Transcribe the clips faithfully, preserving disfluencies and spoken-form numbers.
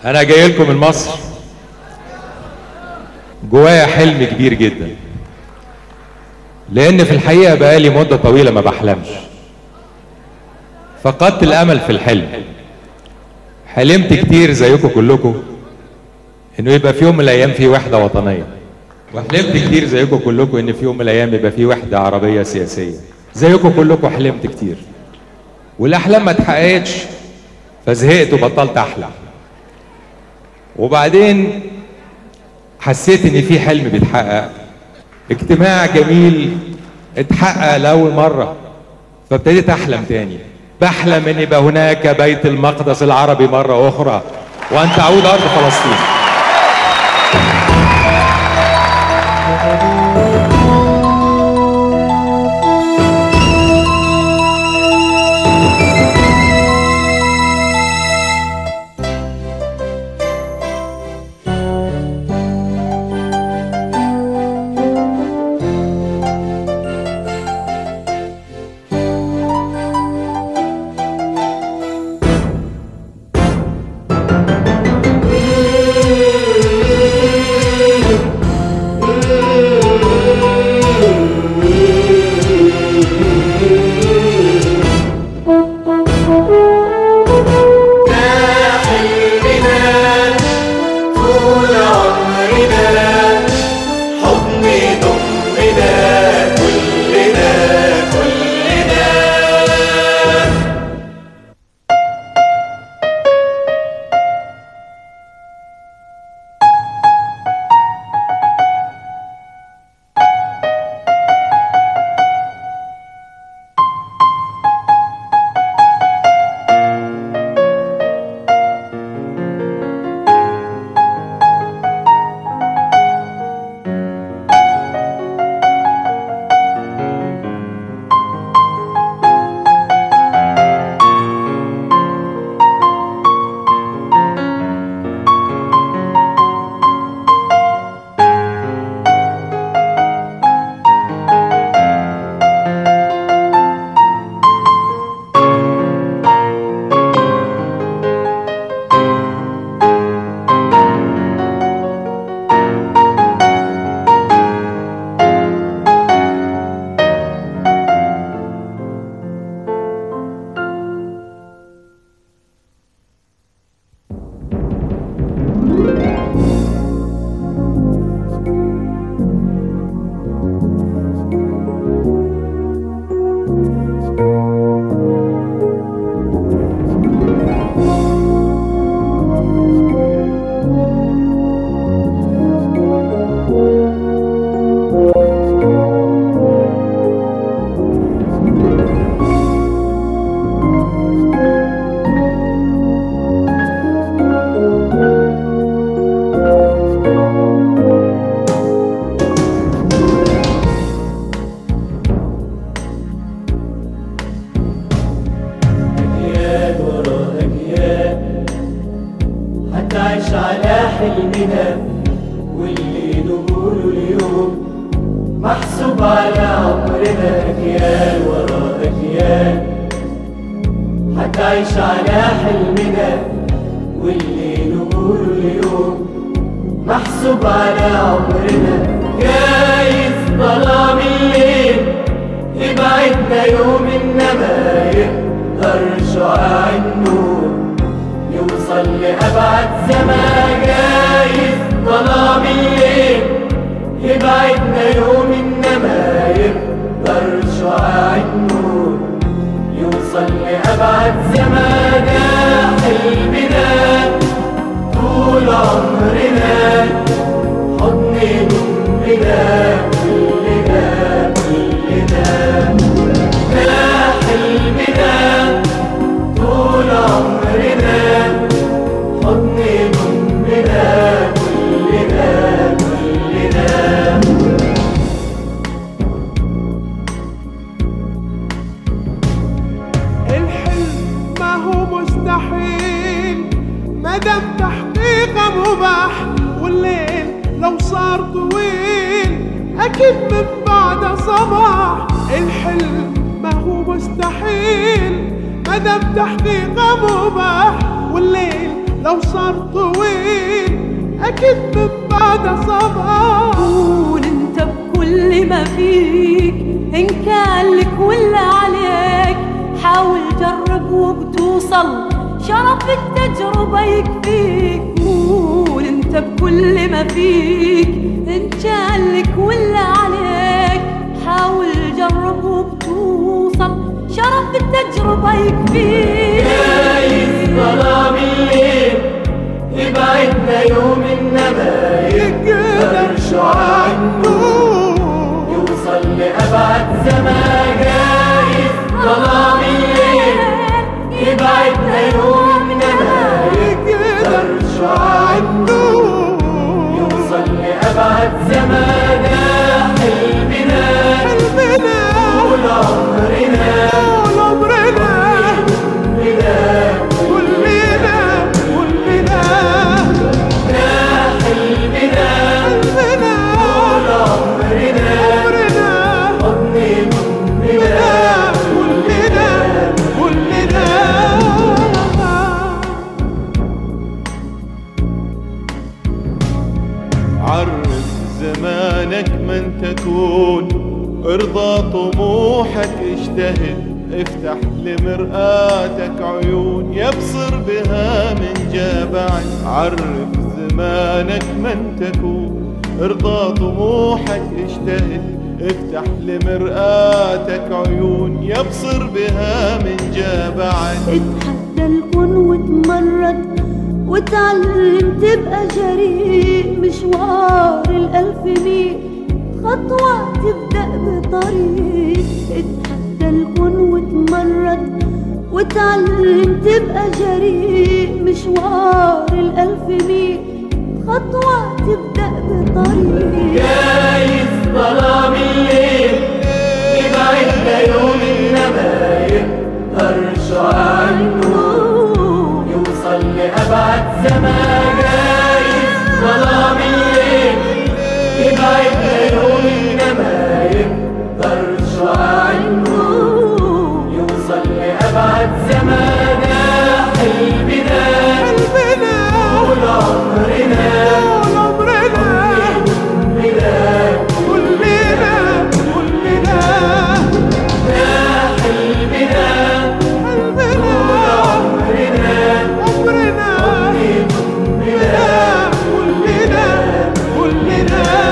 انا جاي لكم من مصر جوايا حلم كبير جدا، لان في الحقيقه بقالي مده طويله ما بحلمش. فقدت الامل في الحلم. حلمت كتير زيكم كلكم انه يبقى في يوم من الايام في وحده وطنيه، وحلمت كتير زيكم كلكم ان في يوم من الايام يبقى في وحده عربيه سياسيه. زيكم كلكم حلمت كتير والاحلام ما اتحققتش، فزهقت وبطلت احلم. وبعدين حسيت ان في حلم بيتحقق، اجتماع جميل اتحقق لاول مره، فابتديت احلم تاني. بحلم ان يبقى هناك بيت المقدس العربي مره اخرى، وان تعود ارض فلسطين. مستحيل مدام تحقيقه مباح، والليل لو صار طويل أكيد من بعد صبر. قول انت بكل ما فيك، إن كان لك ولا عليك حاول جرب وبتوصل، شرف التجربة يكفيك. قول انت بكل ما فيك، إن كان لك ولا عليك حاول جرب وبتوصل، شرف التجربة يكفيك. جايز ظلام الليل يبعدنا يوم إنما يقدر شعاع النور يوصل لأبعد زمان. جايز ظلام الليل يبعدنا يوم إنما يقدر شعاع النور يوصل لأبعد زمان. حلمنا حلمنا طول عمرنا طول عمرنا كلنا كلنا كلنا يا حلمنا حلمنا طول عمرنا عمرنا حضن مننا كلنا كلنا. عرف زمانك من تكون، ارضى طموحك اجتهد، افتح لمرآتك عيون يبصر بها من جابعك. عرف زمانك من تكون، ارضى طموحك اجتهد، افتح لمرآتك عيون يبصر بها من جابعك. اتحدى الكون وتمرد وتعلم تبقى جريء، مشوار الألف ميل خطوة تبدأ بطريق. اتحدى الكون وتمرد وتعلم تبقى جريء، مشوار الألف ميل خطوة تبدأ بطريق. جايز ظلام الليل يبعدنا يوم إنما يقدر شعاع النور يوصل لأبعد زمان. جايز ظلام الليل يبعدنا يوم إنما يقدر شعاع النور يوصل لأبعد زمان. حلمنا حلمنا طول عمرنا طول عمرنا كلنا كلنا كلنا يا حلمنا حلمنا طول عمرنا عمرنا كلنا كلنا كلنا.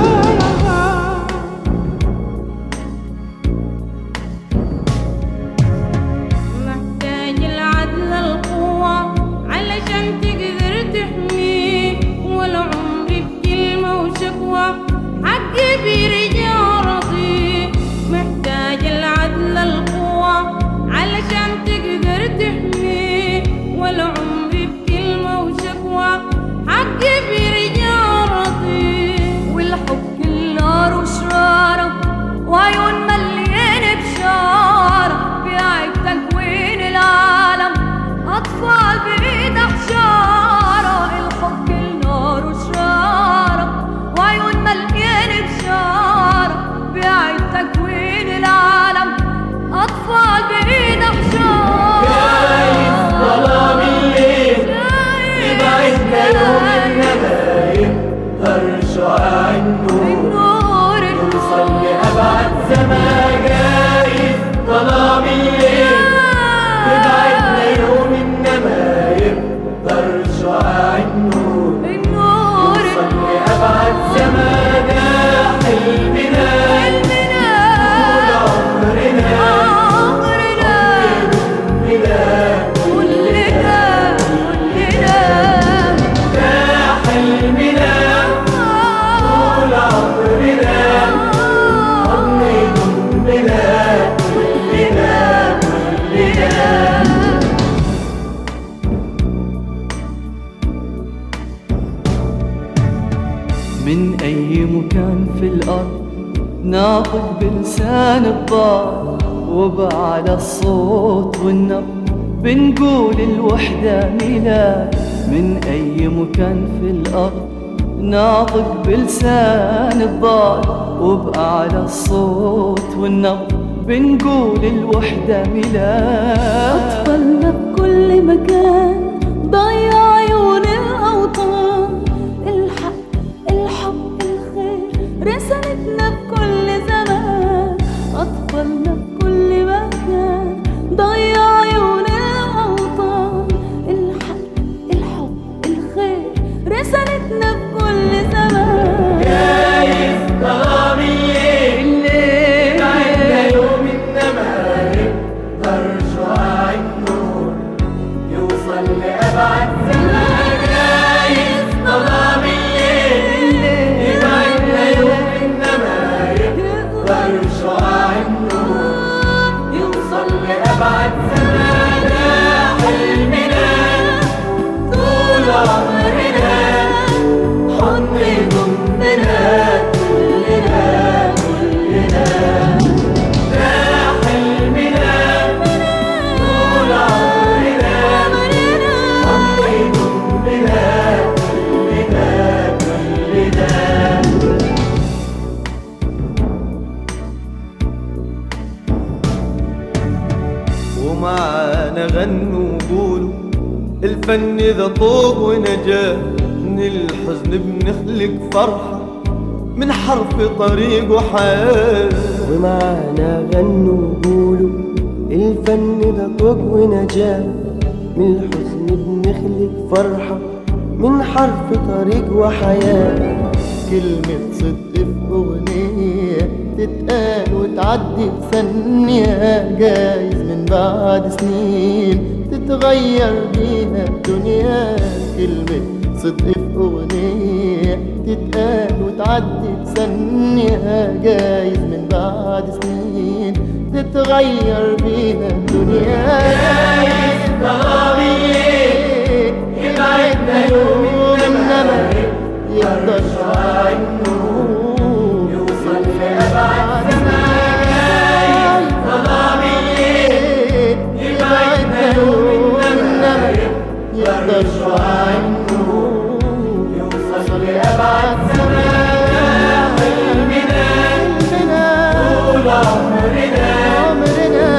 محتاج العدل القوة علشان تقدر تحميه، والعمر بكلمة وشكوى حقي بيرجع رضيه. محتاج العدل القوة علشان تقدر تحميه، والعمر بكلمة وشكوى حقي بيرجع رضيه. والحب النار وشرارة وعيون مليانة بشارة، بيعيد تكوين العالم أطفال بإيد حجارة. الحب النار وشرارة وعيون مليانة بشارة، بيعيد تكوين العالم أطفال بإيد حجارة. جايز ظلام الليل يبعدنا يوم إنما يقدر شعاع النور يوصل لأبعد زمان. جايز ظلام الليل يبعدنا يوم إنما يقدر شعاع النور يوصل لأبعد زمان. حلمنا حلمنا طول عمرنا عمرنا كلنا كلنا كلنا يا حلمنا طول عمرنا حضن يضمنا كلنا كلنا. من أي مكان في الأرض ناطق بلسان الضاد، وبعلى الصوت والنبض بنقول الوحدة ميلاد. من أي مكان في الأرض ناطق بلسان الضاد، وبأعلى الصوت والنبض بنقول الوحدة ميلاد. أطفالنا بكل مكان ضياع ومعانا غنوا وقولوا الفن ذا طوق ونجاة، من الحزن بنخلق فرحة، من حرف طريق وحياة. ومعانا غنوا وقولوا الفن ذا طوق ونجاة، من الحزن بنخلق فرحة، من حرف طريق وحياة. كلمة صدق في أغنية تتقال وتعدي بثانية، جايز من بعد سنين تتغير بيها الدنيا. كلمة صدق في أغنية تتقال وتعدي بثانية، جايز من بعد سنين تتغير بيها الدنيا. جايز ضرامية يبعدنا يوم إنما يقدرش عنه يوصل لأبعد زمان. ظلامية يبعدنا يوم إنما يقدرش عنه يوصل لأبعد زمان. حلمنا طول عمرنا عمرنا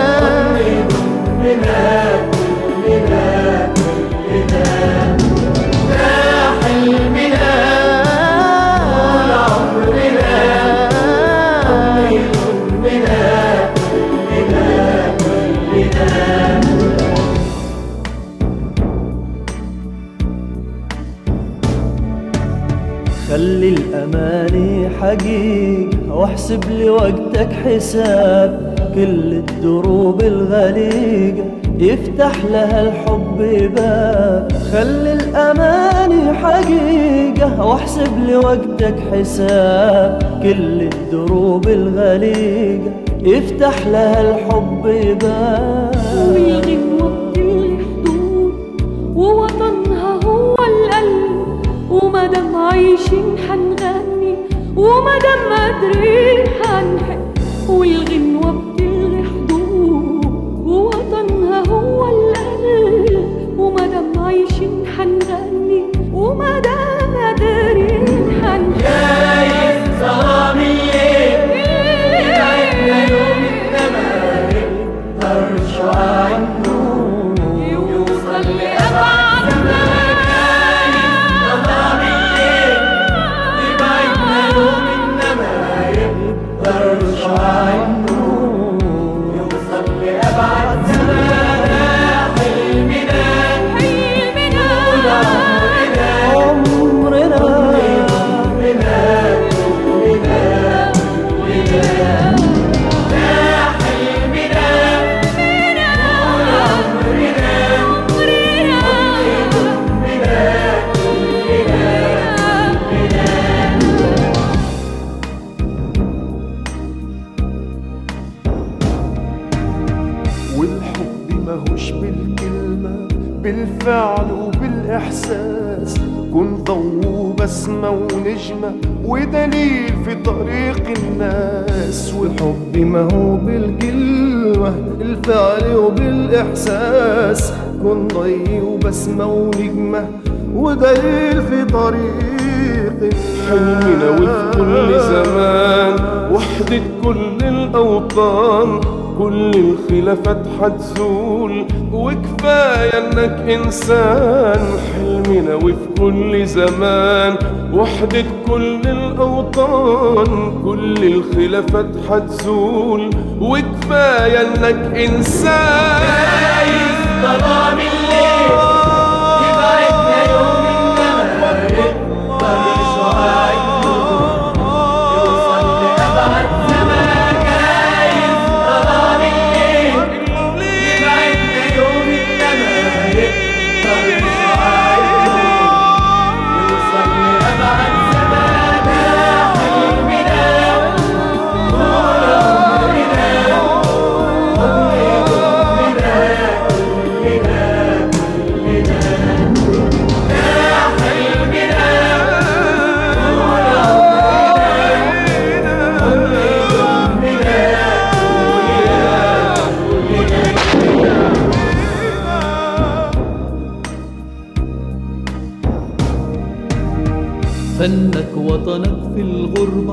كلنا كلنا كلنا ده حلمنا طول عمرنا كلنا كلنا كلنا. خلي الأماني حقيقة واحسب لي وقتك حساب، كل الدروب الغليقة يفتح لها الحب باب. خلي الأماني حقيقة واحسب لي وقتك حساب، كل الدروب الغليقة يفتح لها الحب باب. والغنوة بكل حدود ووطنها هو القلب، ومادام عايشين حنغني ومادام قادرين حنحب. والغنوة بكل حدود ووطنها هو القلب، ومادام عايشين حنغني ومادام قادرين حنحب. جايز ظلامية يبعدنا يوم إنما يقدرش عنه يوصل لأبعد زمان. جايز ظلامية يبعدنا يوم إنما يقدرش عنه يوصل لأبعد زمان. حلمنا حلمنا طول عمرنا والحب ماهوش بالكلمة، بالفعل وبالإحساس. كن ضوء وبسمة ونجمة ودليل في طريق الناس. والحب ماهو بالكلمة، بالفعل وبالإحساس. كن ضوء وبسمة ونجمة ودليل في طريق الناس. حلمنا وفي كل زمان وحدة كل الأوطان، كل الخلافات حتزول وكفاية انك انسان. حلمنا وفي كل زمان وحدة كل الاوطان، كل الخلافات حتزول وكفاية انك انسان. جايز ظلام الليل يبعدنا يوم انما يقدرش عنه يوصل لأبعد زمان. جايز ظلام الليل يبعدنا يوم انما يقدرش عنه يوصل لأبعد زمان. حلمنا طول عمرنا فنك وطنك في الغربة،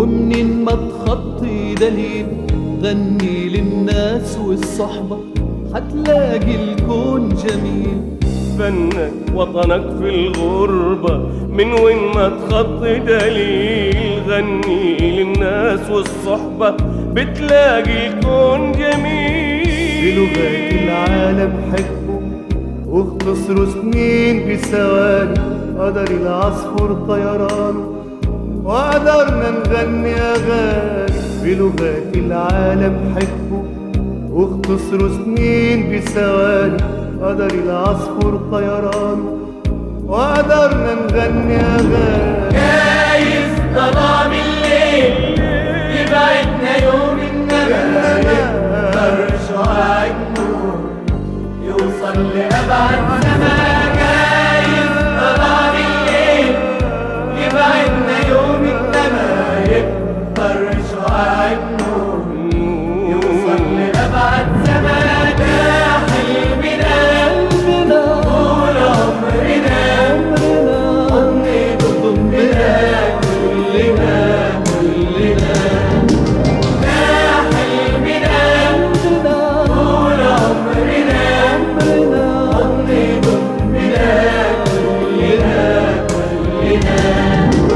ومنين ما تخطي دليل غني للناس والصحبة. هتلاقي الكون جميل. فنك وطنك في الغربة من وين ما تخط دليل، غني للناس والصحبة بتلاقي الكون جميل. بلغات العالم حبه واختصروا سنين بثواني، قدر العصفور طيرانه وقدرنا نغني أغاني. بلغات العالم حبه واختصروا سنين بثواني، قدر العصفور طيرانه وقدرنا نغني أغاني. جايز ظلام الليل يبعدنا يوم النبأ، يقدر شعاع النور يوصل لأبعد سما. جايز ظلام الليل يبعدنا يوم النبأ، يقدر شعاع النور يوصل لأبعد سما. ده حلمنا طول عمرنا، حضن ضمنا كلنا كلنا. ده حلمنا طول عمرنا، حضن ضمنا كلنا كلنا.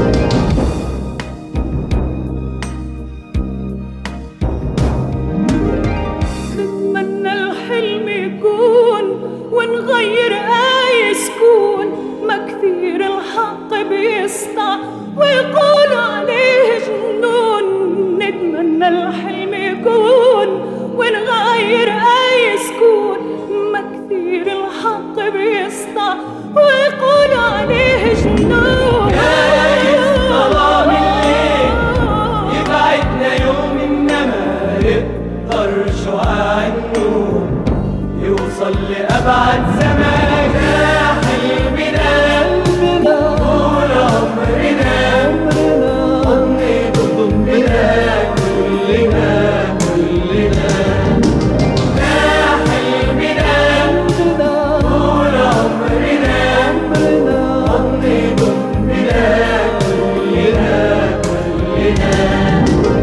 نتمنى الحلم يكون ونغير آي سكون، ما كثير الحق بيسطع ويقولوا عليه جنون. نتمنى الحلم يكون ونغير آي سكون، ما كثير الحق بيسطع ويقولوا عليه جنون. جايز ظلام الليل يبعدنا يوم إنما يقدر شعاع النور يوصل لأبعد زمان. ده حلمنا طول عمرنا، حضن ضمنا كلنا كلنا. ده حلمنا طول عمرنا، حضن ضمنا كلنا كلنا.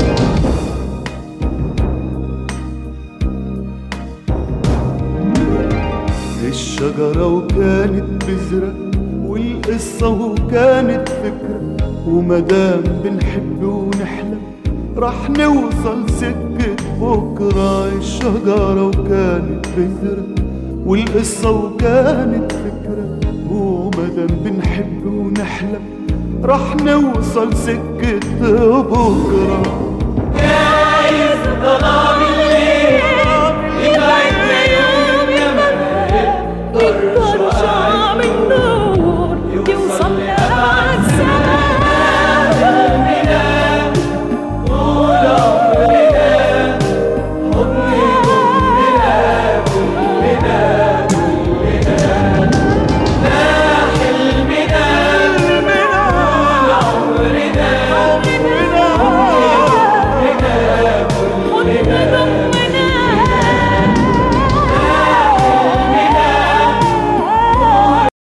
الشجرة وكانت بذرة والقصة وكانت فكرة، ومدام بنحب ونحلم رح نوصل سكة بكرة. الشجرة وكانت بذرة والقصة وكانت فكرة، ومدام بنحب ونحلم رح نوصل سكة بكرة. جايز ظلام